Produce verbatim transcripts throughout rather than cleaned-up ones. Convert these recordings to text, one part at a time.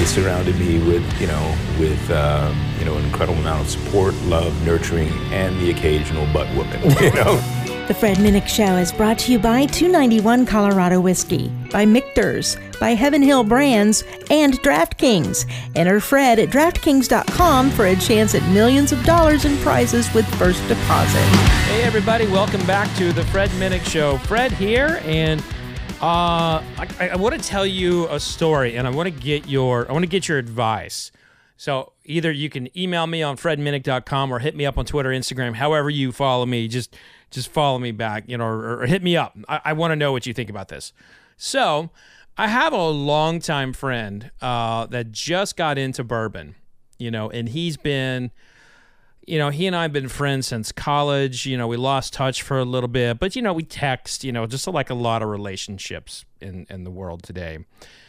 surrounded me with, you know, with, uh, you know, an incredible amount of support, love, nurturing, and the occasional butt whooping, you know. The Fred Minnick Show is brought to you by two ninety-one Colorado Whiskey, by Michter's, by Heaven Hill Brands, and DraftKings. Enter Fred at DraftKings dot com for a chance at millions of dollars in prizes with first deposit. Hey everybody, welcome back to the Fred Minnick Show. Fred here, and uh, I, I want to tell you a story, and I want to get your I want to get your advice. So either you can email me on fred minnick dot com or hit me up on Twitter, Instagram, however you follow me. Just just follow me back, you know, or, or hit me up. I, I want to know what you think about this. So I have a longtime friend uh, that just got into bourbon, you know, and he's been, you know, he and I have been friends since college. You know, we lost touch for a little bit, but, you know, we text, you know, just like a lot of relationships in, in the world today.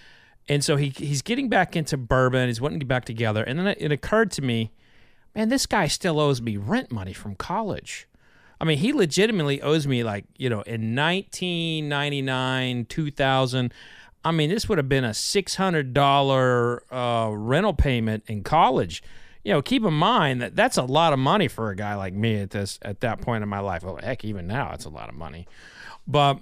And so he he's getting back into bourbon. He's wanting to get back together. And then it, it occurred to me, man, this guy still owes me rent money from college. I mean, he legitimately owes me, like, you know, in nineteen ninety-nine, two thousand. I mean, this would have been a six hundred dollars uh, rental payment in college. You know, keep in mind that that's a lot of money for a guy like me at this at that point in my life. Oh, heck, even now, it's a lot of money. But,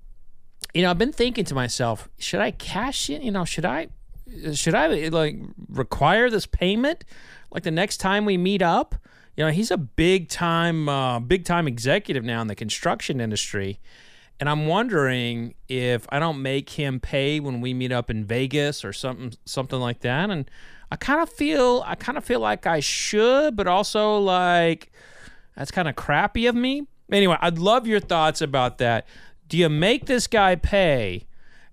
you know, I've been thinking to myself, should I cash in? You know, should I, should I like require this payment like the next time we meet up? You know, he's a big time, uh, big time executive now in the construction industry, and I'm wondering if I don't make him pay when we meet up in Vegas or something, something like that. And I kind of feel, I kind of feel like I should, but also like that's kind of crappy of me. Anyway, I'd love your thoughts about that. Do you make this guy pay,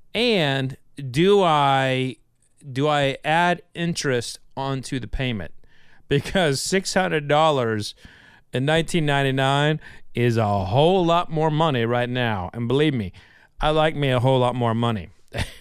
and do I, do I add interest onto the payment? Because six hundred dollars in nineteen ninety-nine is a whole lot more money right now. And believe me, I like me a whole lot more money.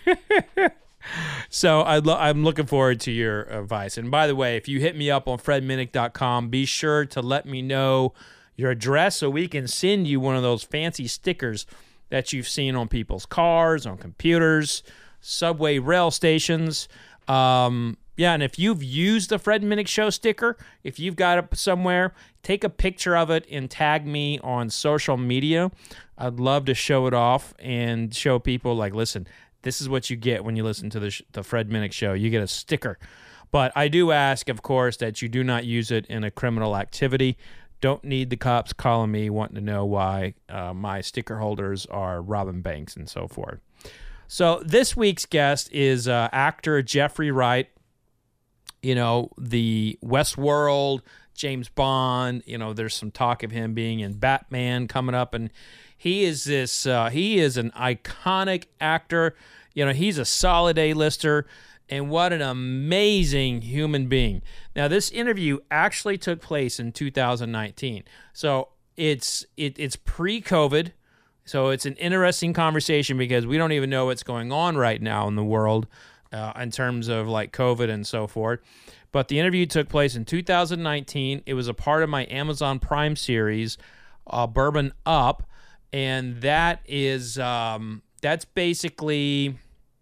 So I lo- I'm looking forward to your advice. And by the way, if you hit me up on fred minnick dot com, be sure to let me know your address so we can send you one of those fancy stickers that you've seen on people's cars, on computers, subway rail stations. Um... Yeah, and if you've used the Fred Minnick Show sticker, if you've got it somewhere, take a picture of it and tag me on social media. I'd love to show it off and show people, like, listen, this is what you get when you listen to the, sh- the Fred Minnick Show. You get a sticker. But I do ask, of course, that you do not use it in a criminal activity. Don't need the cops calling me wanting to know why uh, my sticker holders are robbing banks and so forth. So this week's guest is uh, actor Jeffrey Wright. You know, the Westworld, James Bond, you know, there's some talk of him being in Batman coming up. And he is this, uh, he is an iconic actor. You know, he's a solid A-lister. And what an amazing human being. Now, this interview actually took place in two thousand nineteen. So it's it, it's pre-COVID. So it's an interesting conversation because we don't even know what's going on right now in the world. Uh, in terms of like COVID and so forth. But the interview took place in two thousand nineteen. It was a part of my Amazon Prime series, uh, Bourbon Up. And that is, um, that's basically,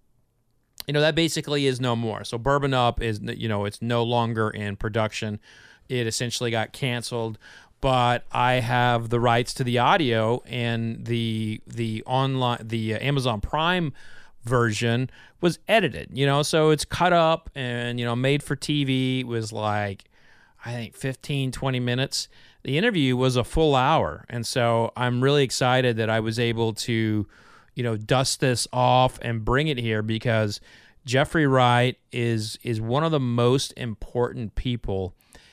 you know, that basically is no more. So Bourbon Up is, you know, it's no longer in production. It essentially got canceled. But I have the rights to the audio, and the, the online, the uh, Amazon Prime version was edited, you know, so it's cut up and, you know, made for T V. It was like, I think fifteen, twenty minutes. The interview was a full hour. And so I'm really excited that I was able to, you know, dust this off and bring it here because Jeffrey Wright is, is one of the most important people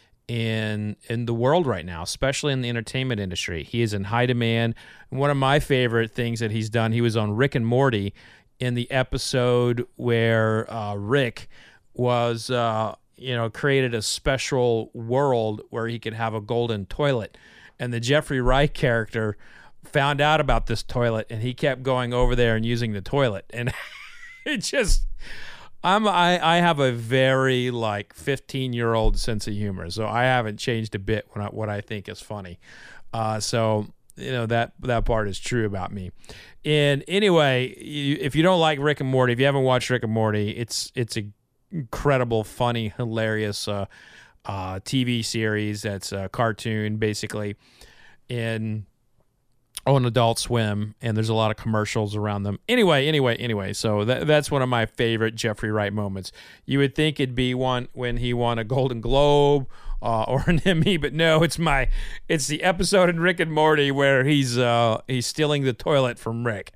in in the world right now, especially in the entertainment industry. He is in high demand. One of my favorite things that he's done, he was on Rick and Morty in the episode where uh, Rick was, uh, you know, created a special world where he could have a golden toilet. And the Jeffrey Wright character found out about this toilet, and he kept going over there and using the toilet. And it just, I'm, I, I have a very, like, fifteen-year-old sense of humor, so I haven't changed a bit when I, what I think is funny. Uh, so... You know, that that part is true about me. And anyway, you, if you don't like Rick and Morty, if you haven't watched Rick and Morty, it's it's a incredible, funny, hilarious uh, uh, T V series that's a cartoon, basically, in on Adult Swim, and there's a lot of commercials around them. Anyway, anyway, anyway, so that, that's one of my favorite Jeffrey Wright moments. You would think it'd be one when he won a Golden Globe uh, or an Emmy, but no, it's my, it's the episode in Rick and Morty where he's uh, he's stealing the toilet from Rick.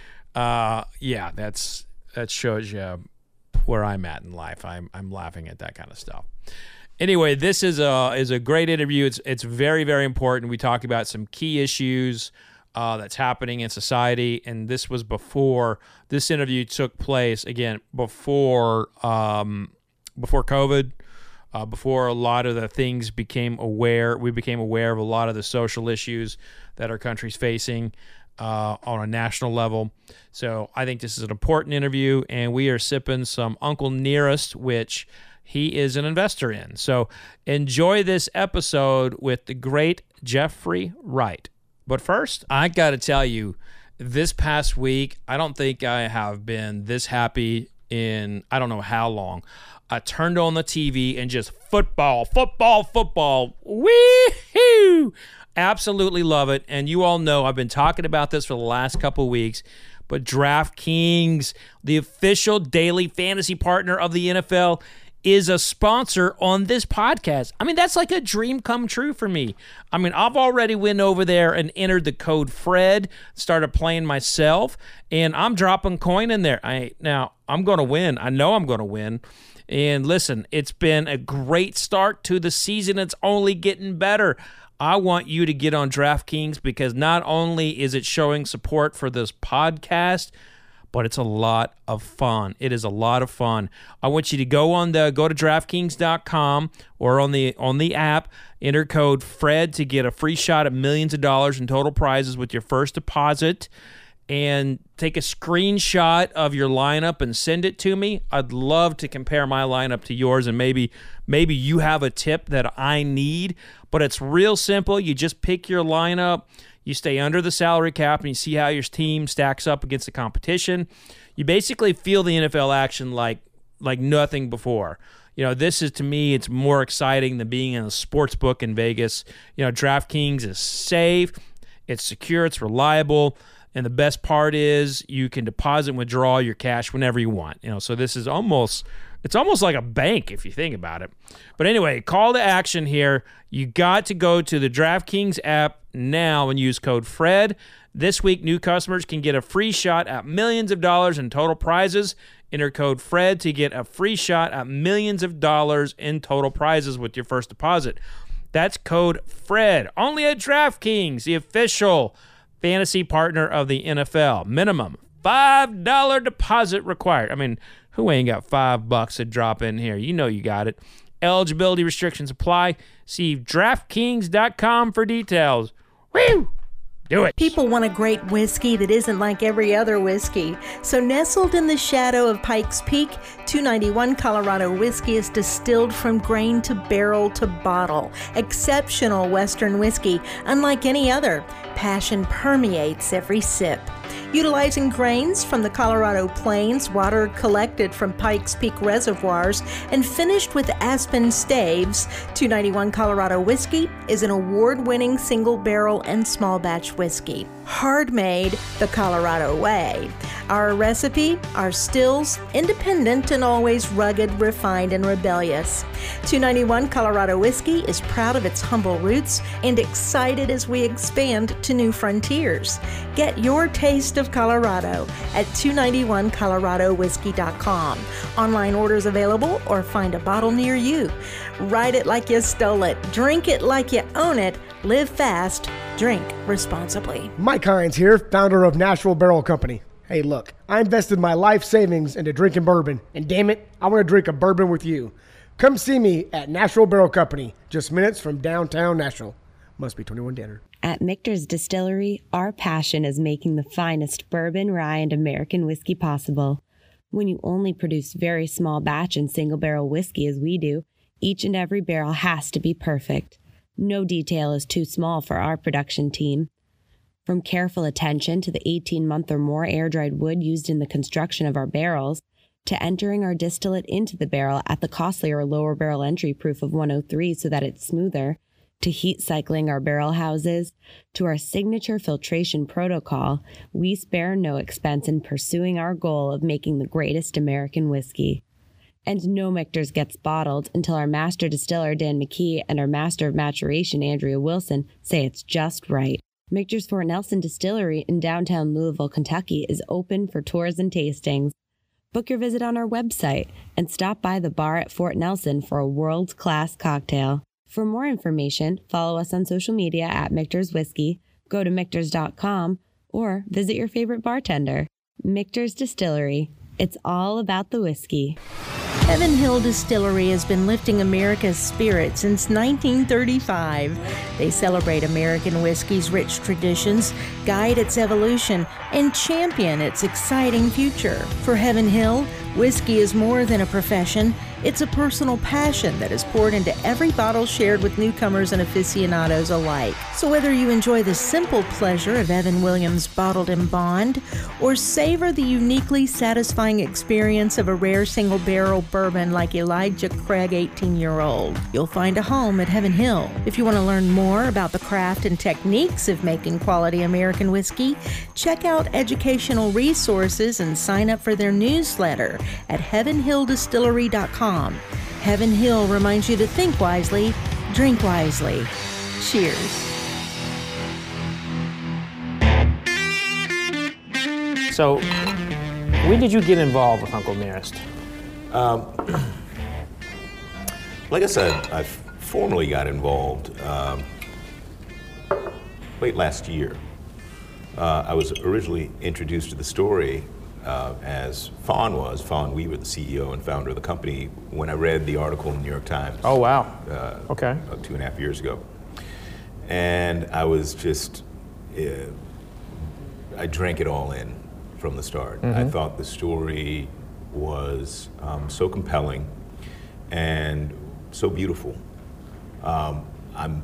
Uh, yeah, that's that shows you where I'm at in life. I'm I'm laughing at that kind of stuff. Anyway, this is a is a great interview. It's it's very very important. We talk about some key issues uh, that's happening in society, and this was before this interview took place. Again, before um, before COVID, uh, before a lot of the things became aware. We became aware of a lot of the social issues that our country's facing uh, on a national level. So I think this is an important interview, and we are sipping some Uncle Nearest, which he is an investor in. So enjoy this episode with the great Jeffrey Wright. But first, I got to tell you, this past week, I don't think I have been this happy in I don't know how long. I turned on the T V and just football, football, football. Wee-hoo! Absolutely love it. And you all know I've been talking about this for the last couple of weeks. But DraftKings, the official daily fantasy partner of the N F L, is a sponsor on this podcast. I mean, that's like a dream come true for me. I mean, I've already went over there and entered the code Fred, started playing myself, and I'm dropping coin in there. I Now, I'm going to win. I know I'm going to win. And listen, it's been a great start to the season. It's only getting better. I want you to get on DraftKings because not only is it showing support for this podcast, but it's a lot of fun. It is a lot of fun. I want you to go on the go to DraftKings dot com or on the on the app, enter code Fred to get a free shot at millions of dollars in total prizes with your first deposit, and take a screenshot of your lineup and send it to me. I'd love to compare my lineup to yours, and maybe maybe you have a tip that I need, but it's real simple. You just pick your lineup. You stay under the salary cap, and you see how your team stacks up against the competition. You basically feel the N F L action like like nothing before. You know, this is, to me, it's more exciting than being in a sports book in Vegas. You know, DraftKings is safe, it's secure, it's reliable, and the best part is you can deposit and withdraw your cash whenever you want. You know, so this is almost it's almost like a bank if you think about it. But anyway, call to action here. You got to go to the DraftKings app now and use code Fred. This week, new customers can get a free shot at millions of dollars in total prizes. Enter code Fred to get a free shot at millions of dollars in total prizes with your first deposit. That's code Fred. Only at DraftKings, the official fantasy partner of the N F L. Minimum five dollars deposit required. I mean, who ain't got five bucks to drop in here? You know you got it. Eligibility restrictions apply. See DraftKings dot com for details. Woo! Do it. People want a great whiskey that isn't like every other whiskey. So nestled in the shadow of Pikes Peak, two ninety-one Colorado whiskey is distilled from grain to barrel to bottle. Exceptional Western whiskey, unlike any other. Passion permeates every sip. Utilizing grains from the Colorado Plains, water collected from Pikes Peak reservoirs, and finished with aspen staves, two ninety-one Colorado whiskey is an award-winning single barrel and small batch whiskey. Hard made the Colorado way. Our recipe, our stills, independent and always rugged, refined, and rebellious. two ninety-one Colorado whiskey is proud of its humble roots and excited as we expand to new frontiers. Get your taste of Colorado at two ninety-one colorado whiskey dot com. Online orders available or find a bottle near you. Ride it like you stole it. Drink it like you own it. Live fast. Drink responsibly. Mike Hines here, founder of Nashville Barrel Company. Hey, look, I invested my life savings into drinking bourbon, and damn it, I want to drink a bourbon with you. Come see me at Nashville Barrel Company, just minutes from downtown Nashville. Must be twenty-one to enter. At Michter's Distillery, our passion is making the finest bourbon, rye, and American whiskey possible. When you only produce very small batch and single barrel whiskey as we do, each and every barrel has to be perfect. No detail is too small for our production team. From careful attention to the eighteen-month or more air-dried wood used in the construction of our barrels, to entering our distillate into the barrel at the costlier lower barrel entry proof of one oh three so that it's smoother, to heat cycling our barrel houses, to our signature filtration protocol, we spare no expense in pursuing our goal of making the greatest American whiskey. And no Michter's gets bottled until our master distiller, Dan McKee, and our master of maturation, Andrea Wilson, say it's just right. Michter's Fort Nelson Distillery in downtown Louisville, Kentucky is open for tours and tastings. Book your visit on our website and stop by the bar at Fort Nelson for a world-class cocktail. For more information, follow us on social media at Michter's Whiskey, go to Michters dot com, or visit your favorite bartender. Michter's Distillery. It's all about the whiskey. Heaven Hill Distillery has been lifting America's spirit since nineteen thirty-five. They celebrate American whiskey's rich traditions, guide its evolution, and champion its exciting future. For Heaven Hill, whiskey is more than a profession. It's a personal passion that is poured into every bottle shared with newcomers and aficionados alike. So whether you enjoy the simple pleasure of Evan Williams Bottled in Bond, or savor the uniquely satisfying experience of a rare single barrel bourbon like Elijah Craig eighteen-year-old, you'll find a home at Heaven Hill. If you want to learn more about the craft and techniques of making quality American whiskey, check out educational resources and sign up for their newsletter at heaven hill distillery dot com. Heaven Hill reminds you to think wisely, drink wisely. Cheers. So, when did you get involved with Uncle Nearest? Um, like I said, I formally got involved um, late last year. Uh, I was originally introduced to the story uh, as Fawn was. Fawn Weaver, the C E O and founder of the company, when I read the article in the New York Times. Oh, wow. Uh, okay. About two and a half years ago. And I was just, uh, I drank it all in from the start. Mm-hmm. I thought the story was um, so compelling and so beautiful. Um, I'm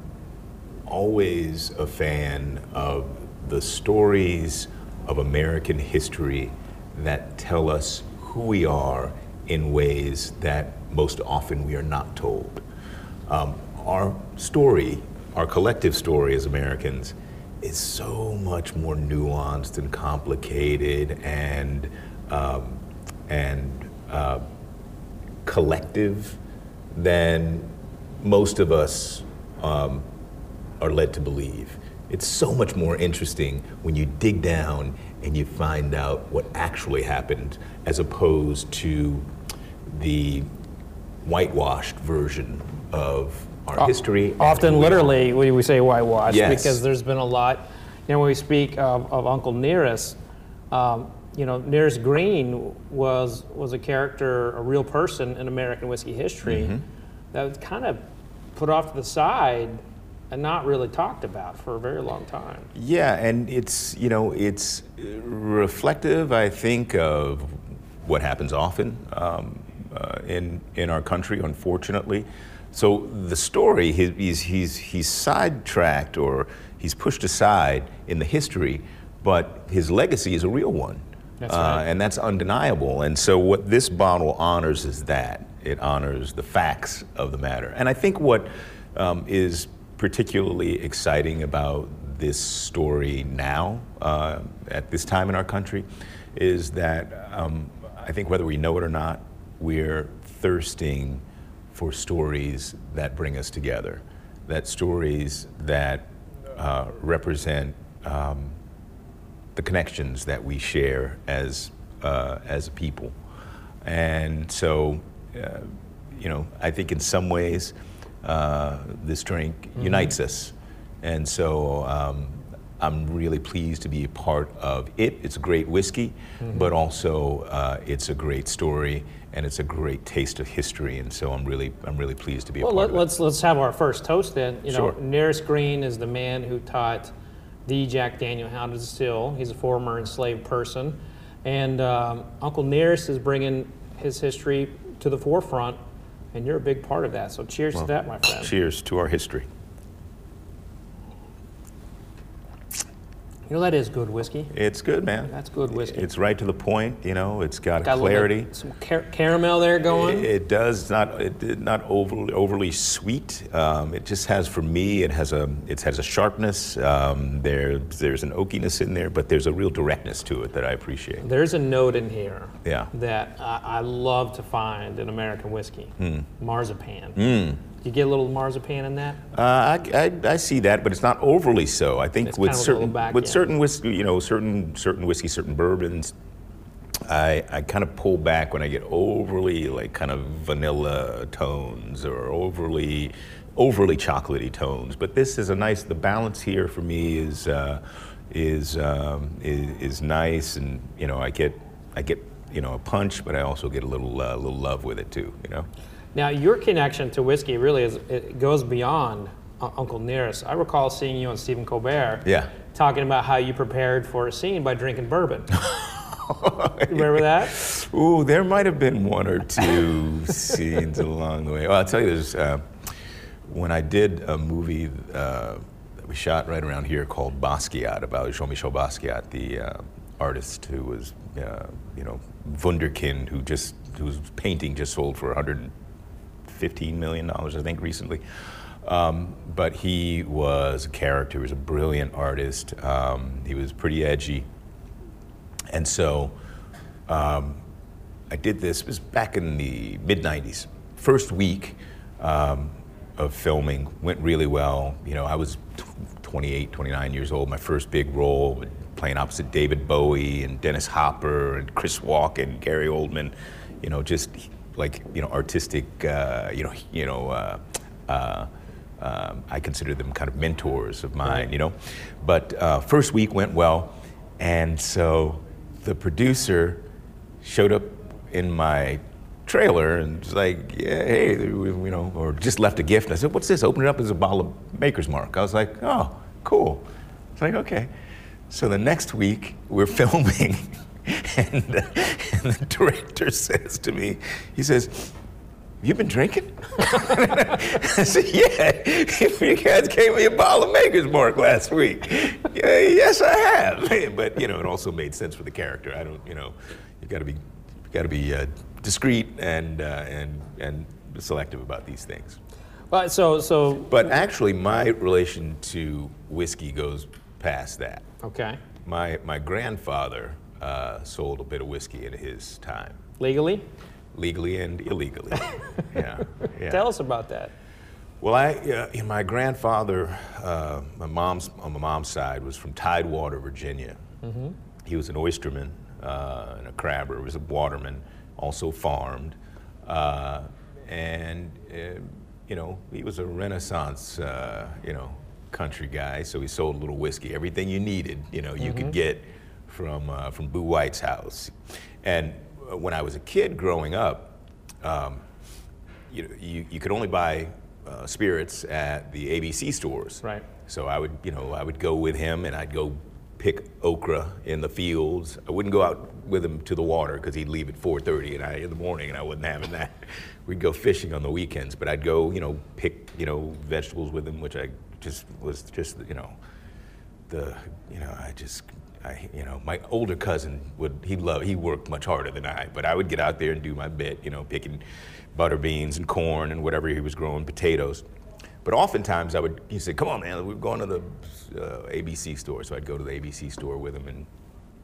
always a fan of the stories of American history that tell us who we are in ways that most often we are not told. Um, our story, our collective story as Americans, is so much more nuanced and complicated and um, and uh, collective than most of us um, are led to believe. It's so much more interesting when you dig down and you find out what actually happened, as opposed to the whitewashed version of our o- history. Often, literally, we, we say whitewashed, yes. because there's been a lot. You know, when we speak of, of Uncle Nearest, um, you know, Nearest Green was was a character, a real person in American whiskey history mm-hmm. that was kind of put off to the side and not really talked about for a very long time. Yeah, and it's, you know, it's reflective, I think, of what happens often um, uh, in in our country, unfortunately. So the story, he, he's he's he's sidetracked or he's pushed aside in the history, but his legacy is a real one. That's right. Uh, and that's undeniable. And so what this bottle honors is that. It honors the facts of the matter. And I think what um, is particularly exciting about this story now, uh, at this time in our country, is that um, I think whether we know it or not, we're thirsting for stories that bring us together, that stories that uh, represent um, the connections that we share as uh, as a people. And so, uh, you know, I think in some ways, uh, this drink mm-hmm. unites us. And so um, I'm really pleased to be a part of it. It's a great whiskey, mm-hmm. but also uh, it's a great story, and it's a great taste of history. And so I'm really, I'm really pleased to be a well, part let, of it. let's let's have our first toast then. You know, Sure. Nearest Green is the man who taught the Jack Daniel how to distill. He's a former enslaved person, and um, Uncle Nearest is bringing his history to the forefront, and you're a big part of that. So cheers Well, to that, my friend. Cheers to our history. You know, that is good whiskey. It's good, man. That's good whiskey. It's right to the point. You know, it's got, Got a a little clarity. bit- some car- caramel there going. It, it does not. It, it not overly overly sweet. Um, it just has, for me, it has a it has a sharpness. Um, there there's an oakiness in there, but there's a real directness to it that I appreciate. There's a note in here Yeah. that I, I love to find in American whiskey. Mm. Marzipan. Mm. You get a little marzipan in that? Uh, I, I, I see that, but it's not overly so. I think It's with kind of a certain little back with end. certain whiskey, you know, certain certain whiskey, certain bourbons, I I kind of pull back when I get overly like kind of vanilla tones or overly overly chocolatey tones. But this is a nice. The balance here for me is uh, is, um, is is nice, and you know, I get I get you know a punch, but I also get a little uh, little love with it too. You know. Now, your connection to whiskey really is, it goes beyond uh, Uncle Nearest. I recall seeing you on Stephen Colbert Yeah. talking about how you prepared for a scene by drinking bourbon. Remember that? Ooh, there might have been one or two scenes along the way. Well, I'll tell you, there's, uh, when I did a movie uh, that we shot right around here called Basquiat, about Jean-Michel Basquiat, the uh, artist who was, uh, you know, wunderkind, who just, whose painting just sold for one hundred fifteen million dollars, I think, recently. Um, but he was a character, he was a brilliant artist. Um, he was pretty edgy. And so um, I did this, it was back in the mid nineties. First week um, of filming went really well. You know, I was twenty-eight, twenty-nine years old, my first big role, playing opposite David Bowie and Dennis Hopper and Chris Walken, Gary Oldman, you know, just like, you know, artistic, uh, you know, you know, uh, uh, um, I consider them kind of mentors of mine, Right. you know. But uh, first week went well, and so the producer showed up in my trailer and was like, yeah, hey, you know, or just left a gift. And I said, what's this? Open it up as a bottle of Maker's Mark. I was like, oh, cool. It's like, okay. So the next week we're filming, and, uh, and the director says to me, he says, you been drinking? I said, yeah, you guys gave me a bottle of Maker's Mark last week. Yeah, yes, I have. But, you know, it also made sense for the character. I don't, you know, you gotta be, you gotta be uh, discreet and, uh, and, and selective about these things. Well, so, so. But actually, my relation to whiskey goes past that. Okay. My, my grandfather uh, sold a bit of whiskey in his time. Legally? Legally and illegally. yeah, yeah. Tell us about that. Well, I, uh, my grandfather, uh, my mom's on my mom's side, was from Tidewater, Virginia. Mm-hmm. He was an oysterman uh, and a crabber. He was a waterman, also farmed, uh, and uh, you know, he was a Renaissance, uh, you know, country guy. So he sold a little whiskey, everything you needed, you know, you mm-hmm. could get from uh, from Boo White's house, and when I was a kid growing up, um, you know, you, you could only buy uh, spirits at the A B C stores. Right. So I would, you know, I would go with him and I'd go pick okra in the fields. I wouldn't go out with him to the water because he'd leave at four thirty and I, in the morning, and I wasn't having that. We'd go fishing on the weekends, but I'd go, you know, pick, you know, vegetables with him, which I just was just, you know, the, you know, I just. I, you know, my older cousin would, he loved, he worked much harder than I, but I would get out there and do my bit, you know, picking butter beans and corn and whatever he was growing, potatoes. But oftentimes I would, he said, come on, man, we're going to the uh, A B C store. So I'd go to the A B C store with him, and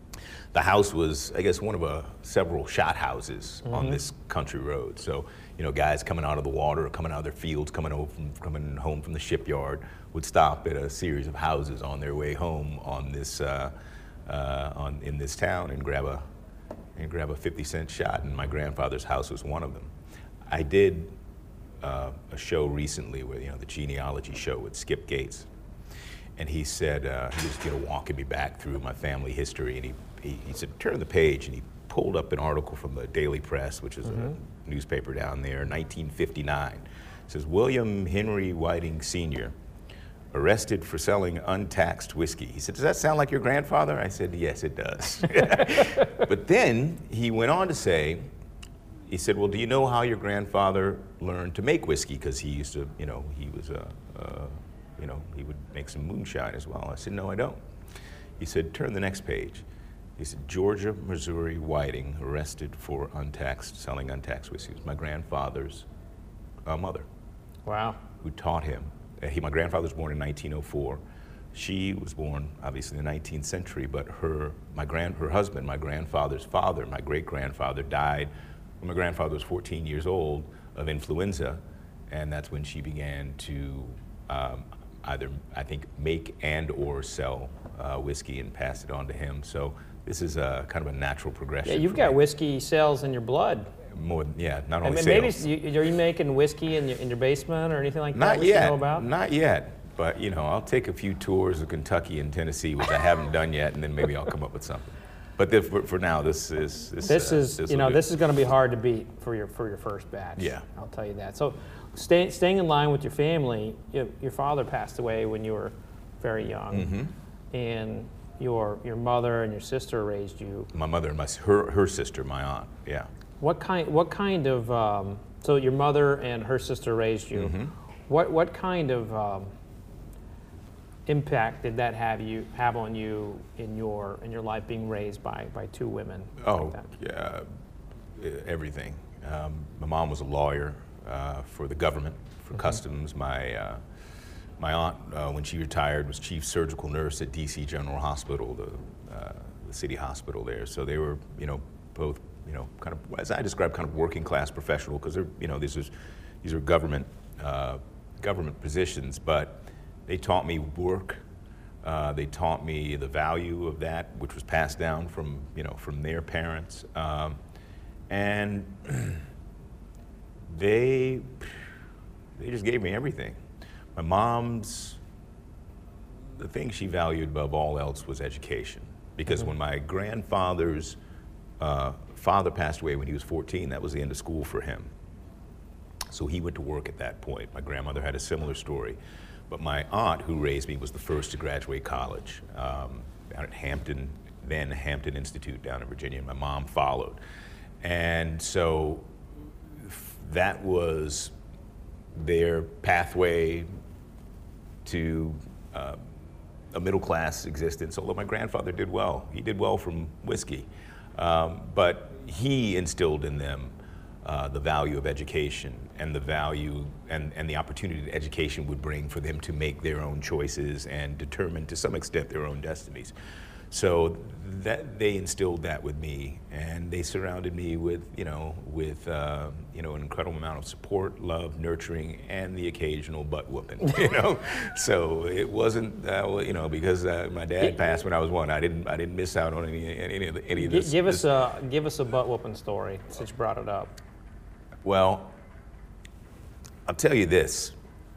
the house was, I guess, one of uh, several shot houses mm-hmm. on this country road. So, you know, guys coming out of the water, or coming out of their fields, coming home from, coming home from the shipyard, would stop at a series of houses on their way home on this, uh, Uh, on, in this town and grab a and grab a fifty cent shot, and my grandfather's house was one of them. I did uh, a show recently where, you know, the genealogy show with Skip Gates, and he said uh, he was, you know, walking me back through my family history, and he, he he said turn the page, and he pulled up an article from the Daily Press, which is mm-hmm. a newspaper down there, nineteen fifty-nine. It says William Henry Whiting Senior arrested for selling untaxed whiskey. He said, does that sound like your grandfather? I said, yes, it does. But then he went on to say, he said, well, do you know how your grandfather learned to make whiskey? Because he used to, you know, he was a, uh, you know, he would make some moonshine as well. I said, no, I don't. He said, turn the next page. He said, Georgia, Missouri Whiting arrested for untaxed, selling untaxed whiskey. It was my grandfather's uh, mother Wow. who taught him. Uh, he, my grandfather was born in nineteen oh four. She was born, obviously, in the nineteenth century, but her, my grand, her husband, my grandfather's father, my great-grandfather, died when my grandfather was fourteen years old of influenza, and that's when she began to um, either, I think, make and or sell uh, whiskey and pass it on to him. So this is a kind of a natural progression. Yeah, you've for got me. whiskey sales in your blood. More, yeah, not And only maybe sales. you, are you making whiskey in your, in your basement or anything like that? Not we should yet. know about? Not yet. But you know, I'll take a few tours of Kentucky and Tennessee, which I haven't done yet, and then maybe I'll come up with something. But the, for, for now, this is this. This uh, is, this you will know, do. this is going to be hard to beat for your for your first batch. Yeah. I'll tell you that. So, stay, staying in line with your family, you, your father passed away when you were very young, Mm-hmm. and your your mother and your sister raised you. My mother and my s- her her sister, my aunt. Yeah. What kind what kind of um, so your mother and her sister raised you. Mm-hmm. What what kind of um, impact did that have you have on you in your in your life being raised by by two women? Oh, like that? yeah, e- everything. Um, my mom was a lawyer uh, for the government, for Mm-hmm. customs. My uh, my aunt, uh, when she retired, was chief surgical nurse at D C General Hospital, the, uh, the city hospital there. So they were, you know, both, you know, kind of, as I describe, kind of working class professional, because they're, you know, these is these are government uh, government positions, but they taught me work. Uh, they taught me the value of that, which was passed down from, you know, from their parents. Um, and they, they just gave me everything. My mom's, the thing she valued above all else was education. Because when my grandfather's uh, father passed away when he was fourteen, that was the end of school for him. So he went to work at that point. My grandmother had a similar story. But my aunt, who raised me, was the first to graduate college um, down at Hampton, then Hampton Institute down in Virginia, and my mom followed. And so f- that was their pathway to uh, a middle-class existence, although my grandfather did well. He did well from whiskey. Um, but he instilled in them uh, the value of education and the value and, and the opportunity that education would bring for them to make their own choices and determine, to some extent, their own destinies. So that they instilled that with me, and they surrounded me with, you know, with uh, you know, an incredible amount of support, love, nurturing, and the occasional butt whooping. You know, so it wasn't, uh, you know, because uh, my dad passed when I was one. I didn't, I didn't miss out on any, any of the, any of Gi- this. give this- us a give us a butt whooping story since you brought it up. Well, I'll tell you this.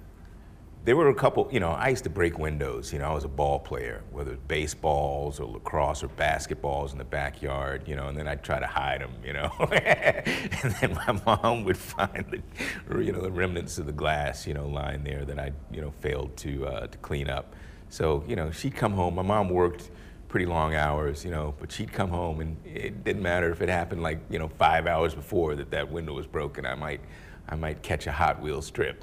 There were a couple, you know, I used to break windows. You know, I was a ball player, whether it's baseballs or lacrosse or basketballs in the backyard, you know, and then I'd try to hide them, you know. And then my mom would find the, you know, the remnants of the glass, you know, lying there that I, you know, failed to, uh, to clean up. So, you know, she'd come home. My mom worked pretty long hours, you know, but she'd come home, and it didn't matter if it happened like, you know, five hours before that that window was broken. I might, I might catch a Hot Wheels strip,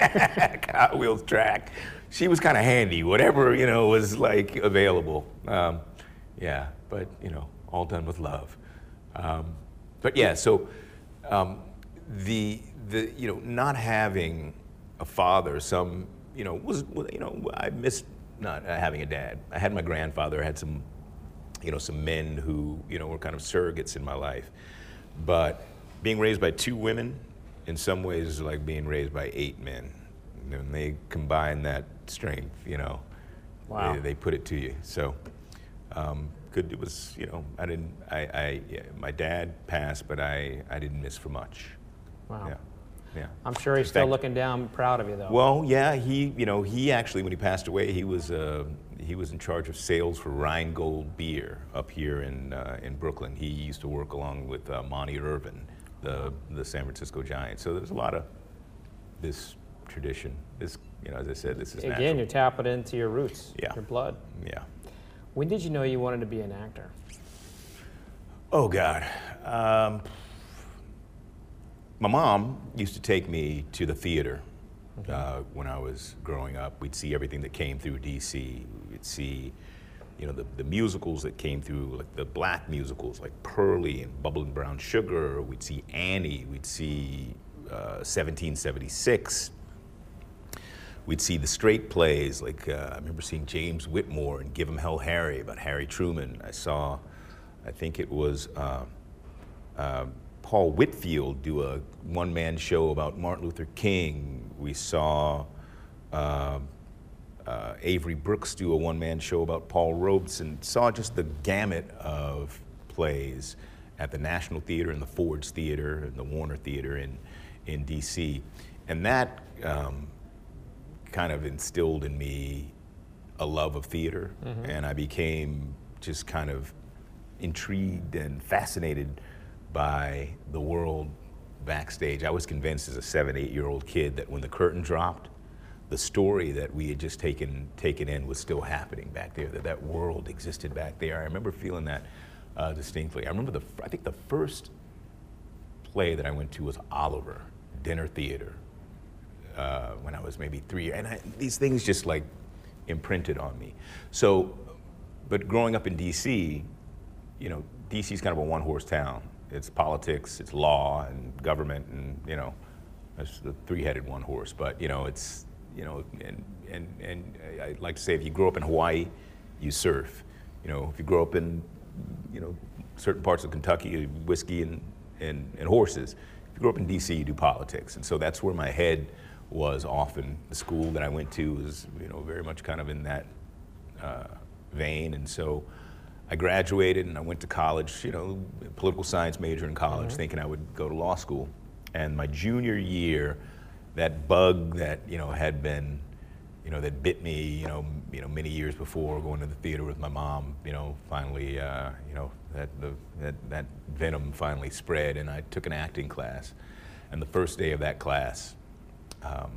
Hot Wheels track. She was kind of handy, whatever, you know, was like available. Um, yeah, but you know, all done with love. Um, but yeah, so um, the the you know, not having a father, some you know was, was you know I missed not having a dad. I had my grandfather. I had some you know some men who you know were kind of surrogates in my life, but being raised by two women, in some ways, is like being raised by eight men. And they combine that strength, you know. Wow. They, they put it to you. So, um, good. It was, you know, I didn't. I, I yeah, my dad passed, but I, I didn't miss for much. Wow. Yeah. Yeah. I'm sure he's still fact- looking down, proud of you though. Well, yeah, he, you know, he actually, when he passed away, he was, uh, he was in charge of sales for Rheingold beer up here in, uh, in Brooklyn. He used to work along with uh, Monty Irvin, the, the San Francisco Giants. So there's a lot of this tradition. This, you know, as I said, this is Again, natural. you're tapping into your roots, Yeah. your blood. Yeah. When did you know you wanted to be an actor? Oh, God. Um, my mom used to take me to the theater uh, when I was growing up. We'd see everything that came through D C. We'd see you know, the, the musicals that came through, like the black musicals, like Pearly and Bubbling Brown Sugar. We'd see Annie. We'd see uh, seventeen seventy-six. We'd see the straight plays, like uh, I remember seeing James Whitmore and Give 'em Hell Harry about Harry Truman. I saw, I think it was uh, uh, Paul Whitfield do a one-man show about Martin Luther King. We saw uh, uh, Avery Brooks do a one-man show about Paul Robeson. Saw just the gamut of plays at the National Theater and the Ford's Theater and the Warner Theater in, in D C. And that, um, kind of instilled in me a love of theater, mm-hmm. and I became just kind of intrigued and fascinated by the world backstage. I was convinced as a seven, eight-year-old kid that when the curtain dropped, the story that we had just taken taken in was still happening back there, that that world existed back there. I remember feeling that uh, distinctly. I remember the, I think the first play that I went to was Oliver, Dinner Theater. Uh, when I was maybe three, and I, these things just like imprinted on me. So, but growing up in D C, you know, D C's kind of a one-horse town. It's politics, it's law, and government, and you know, it's the three-headed one horse. But you know, it's you know, and and and I like to say, if you grow up in Hawaii, you surf. You know, if you grow up in you know certain parts of Kentucky, whiskey and and, and horses. If you grow up in D C, you do politics, and so that's where my head was often. The school that I went to was, you know, very much kind of in that uh, vein. And so I graduated and I went to college, you know, political science major in college, mm-hmm. thinking I would go to law school. And my junior year, that bug that, you know, had been, you know, that bit me, you know, you know, many years before, going to the theater with my mom, you know, finally, uh, you know, that, the, that, that venom finally spread, and I took an acting class. And the first day of that class, Um,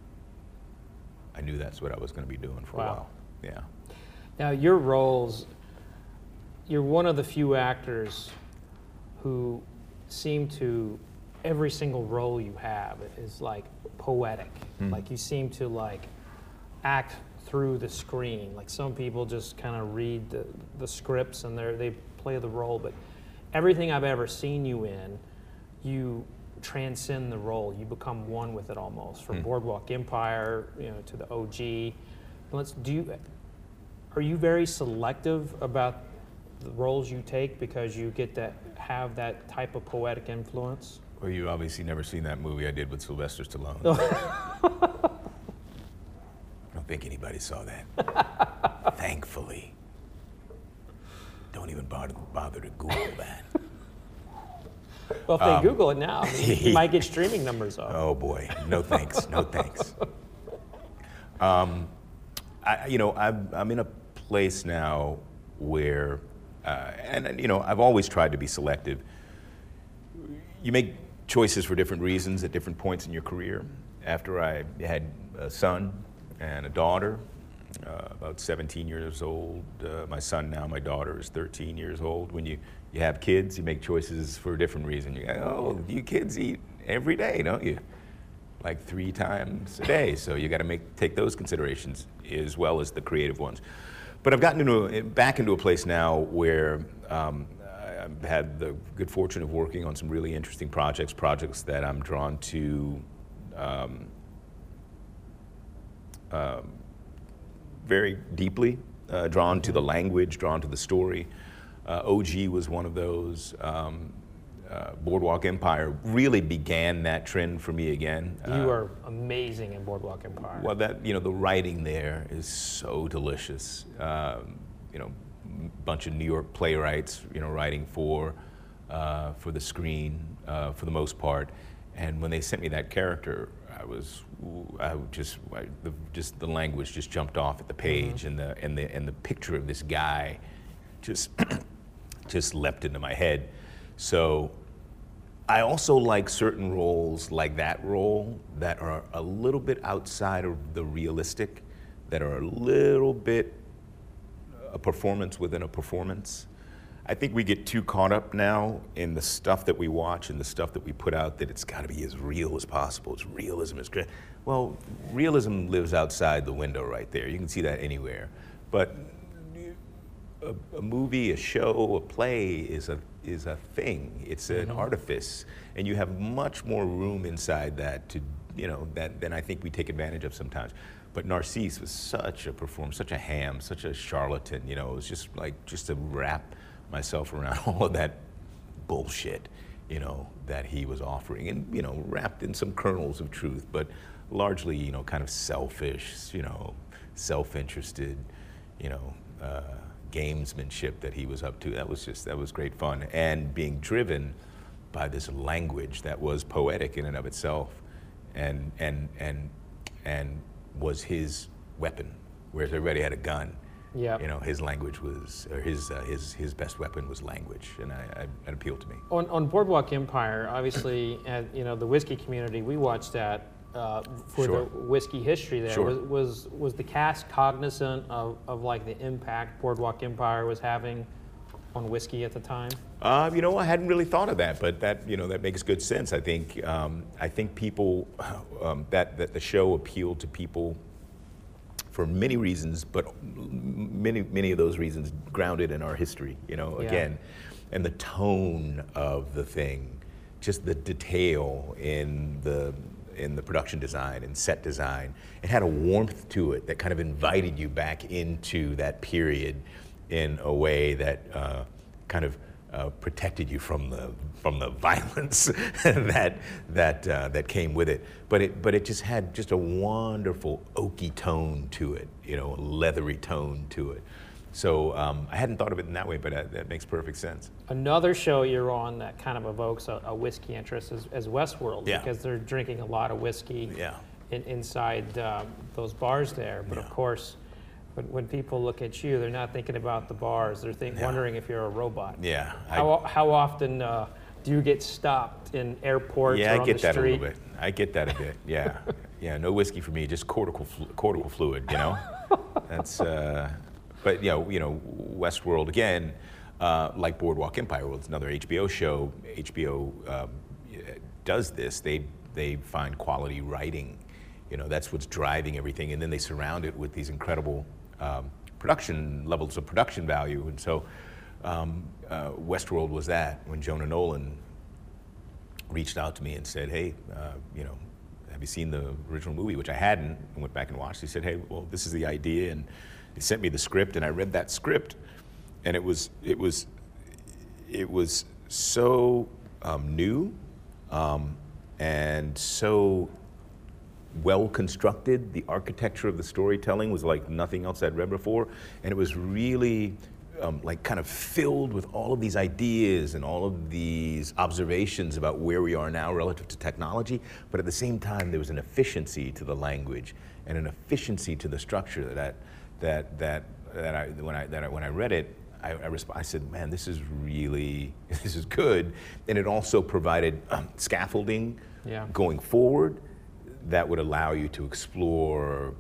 I knew that's what I was going to be doing for wow. a while. Yeah. Now your roles, you're one of the few actors who seem to, every single role you have is like poetic. Mm. Like you seem to like act through the screen. Like some people just kind of read the, the scripts and they they play the role, but everything I've ever seen you in, you transcend the role. You become one with it almost. From mm. Boardwalk Empire, you know, to the O G. Let's do. You, are you very selective about the roles you take because you get to have that type of poetic influence? Well, you obviously never seen that movie I did with Sylvester Stallone. I don't think anybody saw that. Thankfully. Don't even bother, bother to Google that. Well, if they um, Google it now, you might get streaming numbers up. Oh boy, no thanks, no thanks. Um, I, you know, I'm, I'm in a place now where, uh, and you know, I've always tried to be selective. You make choices for different reasons at different points in your career. After I had a son and a daughter, uh, about seventeen years old, uh, my son now, my daughter is thirteen years old. When you You have kids, you make choices for a different reason. You go, oh, you kids eat every day, don't you? Like three times a day. So you got to make take those considerations as well as the creative ones. But I've gotten into a, back into a place now where um, I've had the good fortune of working on some really interesting projects, projects that I'm drawn to um, um, very deeply, uh, drawn to the language, drawn to the story. Uh, O G was one of those. Um, uh, Boardwalk Empire really began that trend for me again. You uh, are amazing in Boardwalk Empire. Well, that you know, the writing there is so delicious. Um, you know, a bunch of New York playwrights, you know, writing for uh, for the screen uh, for the most part. And when they sent me that character, I was, I just, I, the, just the language just jumped off at the page, mm-hmm. and the and the and the picture of this guy just. just leapt into my head. So I also like certain roles like that role that are a little bit outside of the realistic, that are a little bit a performance within a performance. I think we get too caught up now in the stuff that we watch and the stuff that we put out that it's gotta be as real as possible. It's realism is great. Well, realism lives outside the window right there. You can see that anywhere. But a, a movie, a show, a play is a is a thing. It's an Mm-hmm. artifice, and you have much more room inside that to you know that than I think we take advantage of sometimes. But Narcisse was such a performer, such a ham, such a charlatan. You know, it was just like just to wrap myself around all of that bullshit, you know, that he was offering, and you know, wrapped in some kernels of truth, but largely, you know, kind of selfish, you know, self-interested, you know, uh, gamesmanship that he was up to. That was just that was great fun, and being driven by this language that was poetic in and of itself, and and and and was his weapon, whereas everybody had a gun. Yeah. You know, his language was, or his uh, his his best weapon was language, and I, I, it appealed to me. On, on Boardwalk Empire, obviously, at, you know, the whiskey community, we watched that uh, for Sure. the whiskey history there. Sure. Was, was was the cast cognizant of, of like the impact Boardwalk Empire was having on whiskey at the time? Uh, you know, I hadn't really thought of that, but that you know that makes good sense. I think um, I think people um, that that the show appealed to people for many reasons, but many many of those reasons grounded in our history. You know, Yeah. again, and the tone of the thing, just the detail in the in the production design and set design. It had a warmth to it that kind of invited you back into that period in a way that uh, kind of uh, protected you from the from the violence that that uh, that came with it. But it but it just had just a wonderful oaky tone to it, you know, a leathery tone to it. So um, I hadn't thought of it in that way, but that, that makes perfect sense. Another show you're on that kind of evokes a, a whiskey interest is, is Westworld, Yeah. because they're drinking a lot of whiskey Yeah. in, inside um, those bars there. But Yeah. of course, when, when people look at you, they're not thinking about the bars. They're think, Yeah. wondering if you're a robot. Yeah. I- How, how often uh, do you get stopped in airports Yeah, or I on get the that street? a little bit. I get that a bit. Yeah, yeah. No whiskey for me, just cortical flu- cortical fluid. You know, that's. Uh, but you know, you know, Westworld again, uh, like Boardwalk Empire. Well, it's another H B O show. H B O um, does this. They they find quality writing. You know, that's what's driving everything, and then they surround it with these incredible um, production levels of production value. And so, um, uh, Westworld was that when Jonah Nolan reached out to me and said, hey, uh, you know, have you seen the original movie? Which I hadn't, and went back and watched. He said, hey, well, this is the idea, and he sent me the script, and I read that script, and it was it was it was so um, new um, and so well constructed. The architecture of the storytelling was like nothing else I'd read before, and it was really um, like kind of filled with all of these ideas and all of these observations about where we are now relative to technology. But at the same time, there was an efficiency to the language and an efficiency to the structure that that that that I when I that I, when I read it, I, I, resp- I said, man, this is really this is good, and it also provided um, scaffolding Yeah. going forward that would allow you to explore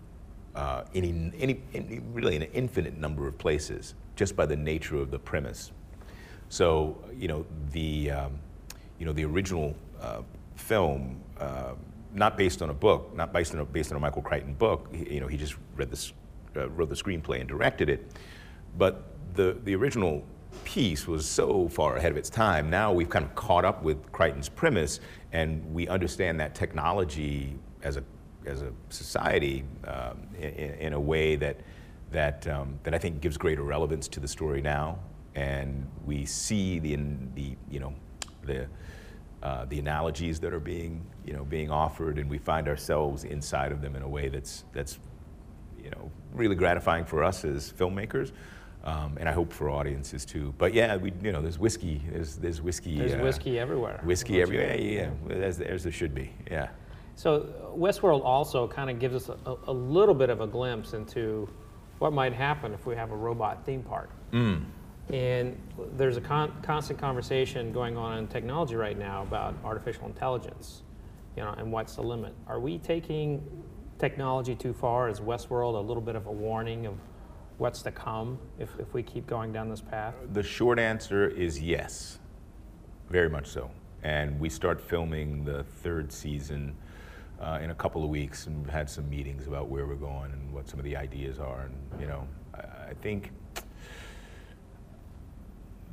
uh, any, any, any, really an infinite number of places just by the nature of the premise. So, you know, the, um, you know, the original uh, film, uh, not based on a book, not based on a, based on a Michael Crichton book, he, you know, he just read this, uh, wrote the screenplay and directed it, but the, the original piece was so far ahead of its time. Now we've kind of caught up with Crichton's premise, and we understand that technology as a as a society um, in, in a way that that um, that I think gives greater relevance to the story now, and we see the the you know the uh, the analogies that are being you know being offered, and we find ourselves inside of them in a way that's that's you know really gratifying for us as filmmakers. Um, and I hope for audiences too. But yeah, we you know there's whiskey, there's there's whiskey. There's uh, whiskey everywhere. Whiskey What everywhere. you- Yeah, yeah, yeah. As, as there should be. Yeah. So Westworld also kind of gives us a, a little bit of a glimpse into what might happen if we have a robot theme park. Mm. And there's a con- constant conversation going on in technology right now about artificial intelligence, you know, and what's the limit. Are we taking technology too far? Is Westworld a little bit of a warning of what's to come if, if we keep going down this path? The short answer is yes, very much so. And we start filming the third season uh, in a couple of weeks, and we've had some meetings about where we're going and what some of the ideas are. And you know, I, I think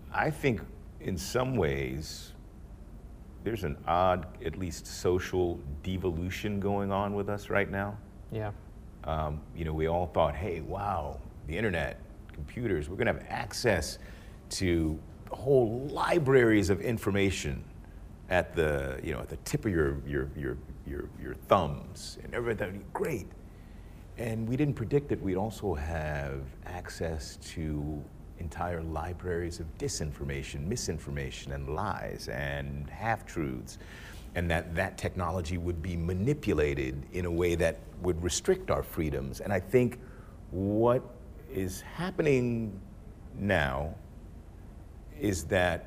I think in some ways, there's an odd, at least social devolution going on with us right now. Yeah. Um, you know, we all thought, hey, wow, the internet, computers, we're gonna have access to whole libraries of information at the, you know, at the tip of your, your, your, your, your thumbs, and everything, great. And we didn't predict that we'd also have access to entire libraries of disinformation, misinformation, and lies, and half-truths, and that that technology would be manipulated in a way that would restrict our freedoms. And I think what is happening now is that